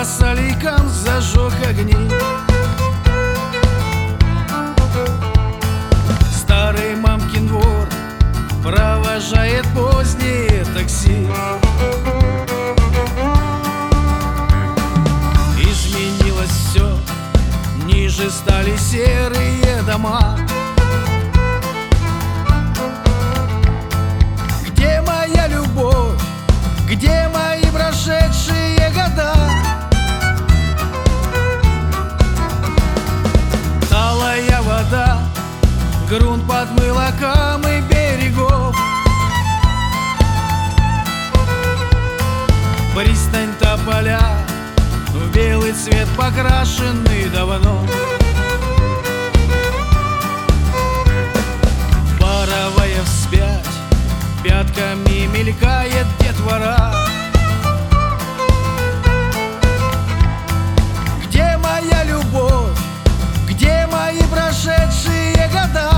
соликам зажег огни. Старый мамкин двор провожает позднее такси. Изменилось все, ниже стали серые дома. Где моя любовь? Где мои прошедшие года? Талая вода, грунт подмыла камы берегов. Пристань тополя в белый цвет покрашены давно. Паровая вспять, пятками мелькает детвора. Где моя любовь? Где мои прошедшие года?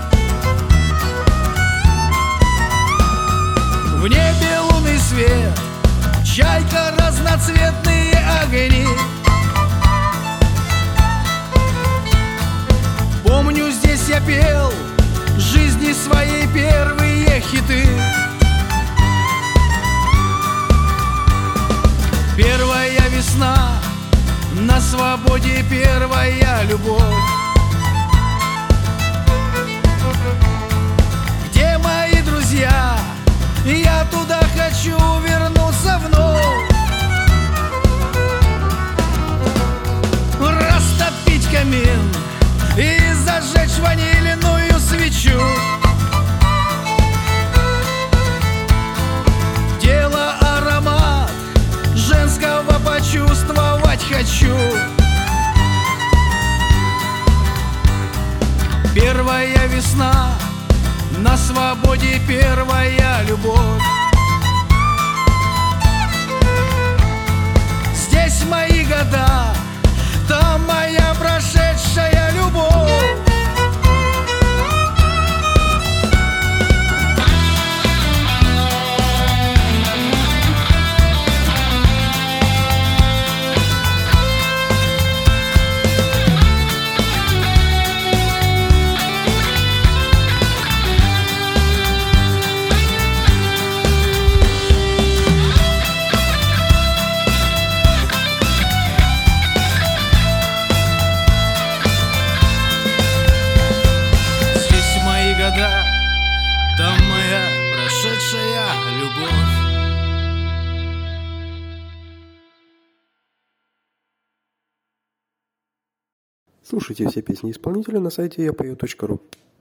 В небе лунный свет, чайка, разноцветные огни. Помню, здесь я пел жизни своей первые хиты. Первая весна, на свободе первая любовь. Где мои друзья? Я туда хочу вернуться вновь. Растопить камин и зажечь ванильную свечу. Дело аромат женского почувствовать хочу. Первая весна, на свободе первая любовь. Здесь мои года, там моя прошедшая любовь. Там моя прошедшая любовь. Слушайте все песни исполнителя на сайте yapою.ru.